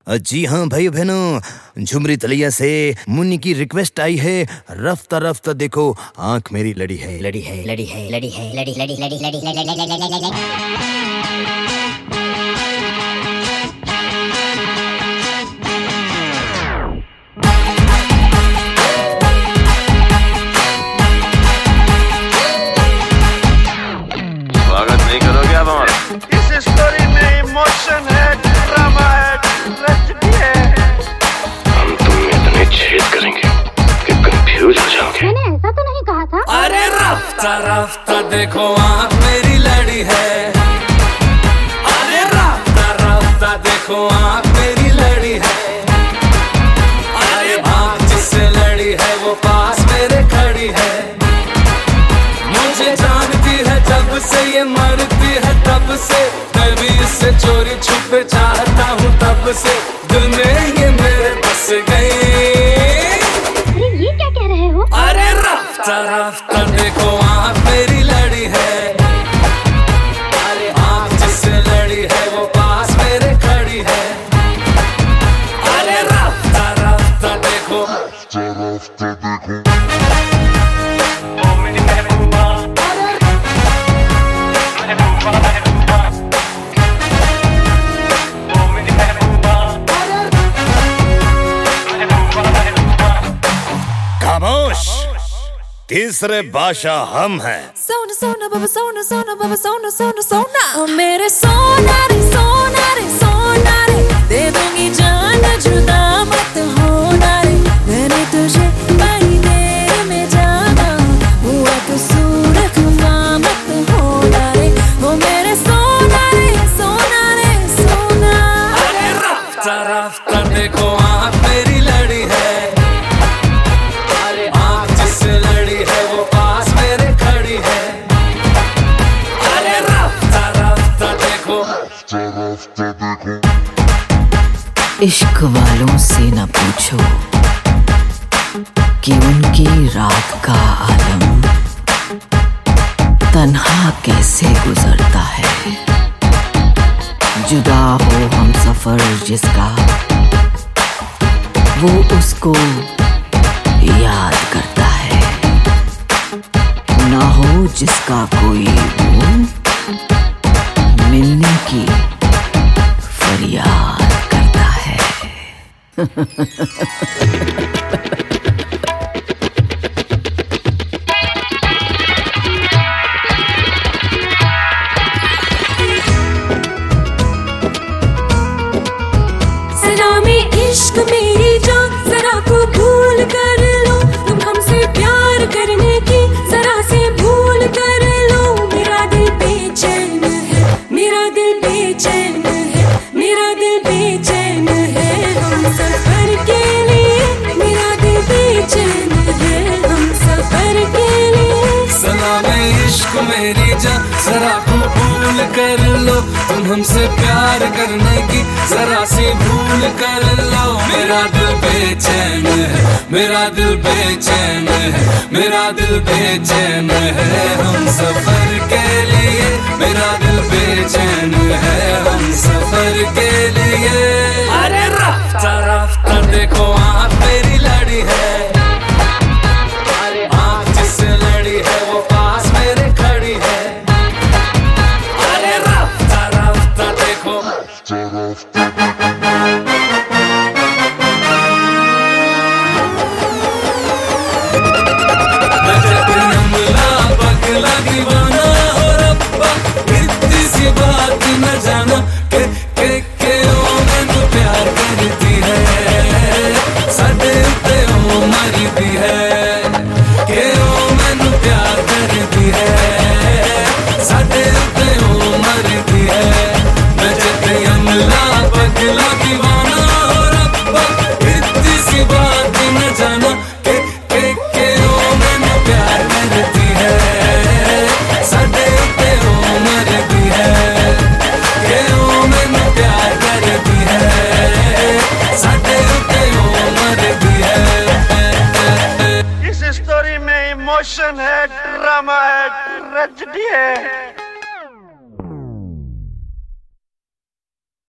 जी हाँ भाई बहनों, झुमरी तलिया से मुन्नी की रिक्वेस्ट आई है। रफ्ता रफ्ता देखो आंख मेरी लड़ी है, लड़ी है, लड़ी है, लड़ी है, लड़ी लड़ी लड़ी लड़ी लड़ी। स्वागत नहीं करोगे आप हमारा? इस स्टोरी में इमोशन है, ड्रामा है, ट्रेजेडी है। हम तुम में इतने छेद करेंगे कि कंफ्यूज हो जाओगे। मैंने ऐसा तो नहीं कहा था। अरे रफ्ता रफ्ता देखो आँख मेरी लड़ी है। अरे रफ्ता रफ्ता देखो आँख मेरी लड़ी है। अरे आँख जिससे लड़ी है वो पास मेरे खड़ी है। मुझे जानती है जब से ये मरती है तब से, मैं भी इससे चोरी छुपे चाहता हूँ तब से। दिल में ये मेरे बस गई। अरे ये क्या कह रहे हो? अरे रफ्ता रफ्ता देखो आँख मेरी लड़ी है। अरे आँख जिससे लड़ी है वो पास मेरे खड़ी है। अरे रफ्ता रफ्ता देखो, ओ मेरी महबूबा, महबूबा, ओ मेरी महबूबा, महबूबा। खामोश, तीसरे बादशाह हम हैं। सोना सोना बाबा सोना सोना बाबा सोना सोना सोना ओ मेरे सोना रे सोना रे सोना रे, दे दूंगी जान जुदा मत होना रे। मैंने तुझे बड़ी देर में जाना, हुआ कसूर खुदा मत होना रे। ओ मेरे सोना रे सोना रे सोना। अरे रफ्ता रफ्ता देखो आँख मेरी लड़ी है। अरे आँख जिससे लड़ी है वो पास मेरे खड़ी है। अरे रफ्ता रफ्ता देखो, इश्क वालों से न पूछो कि उनकी रात का आलम तन्हा कैसे गुजरता है। जुदा हो हम सफर जिसका, वो उसको याद करता है। ना हो जिसका कोई वो मिलने की फरियाद करता है। जरा में इश्क मेरी जान, जरा को भूल कर लो। तुम हमसे प्यार करने की जरा से भूल कर लो। मेरा दिल बेचैन है, मेरा दिल बेचैन है, मेरा दिल बेचैन है। हम सफर के लिए मेरा दिल बेचैन है, हम सफर के लिए। सलामे इश्क मेरी जान, जरा को भूल कर लो। तुम हमसे प्यार करने की जरा सी भूल कर लो। मेरा दिल बेचैन है, मेरा दिल बेचैन है, मेरा दिल बेचैन है। हम सफर के लिए, मेरा दिल बेचैन है, हम सफर के लिए। अरे रफ्ता रफ्ता देखो आँख मेरी लड़ी है। अरे आँख जिससे लड़ी है वो पास मेरे खड़ी है। अरे रफ्ता रफ्ता देखो, पगला दीवाना हो रब्बा, इतनी सी बात न जाना के ओ मैनू प्यार करती है। साडे उत्ते ओ मरदी है, के ओ मैनू प्यार करती है। साडे उत्ते ओ मरदी है। मैं जते अमला पगला दीवाना हो रब्बा, इतनी सी बात न जाना के ओ मैनू प्यार करती है। साडे उत्ते ओ मरदी है, के ओ मैनू प्यार करती है। साडे उत्ते ओ मरदी है। इस स्टोरी में इमोशन है, ड्रामा है, ट्रेजेडी है।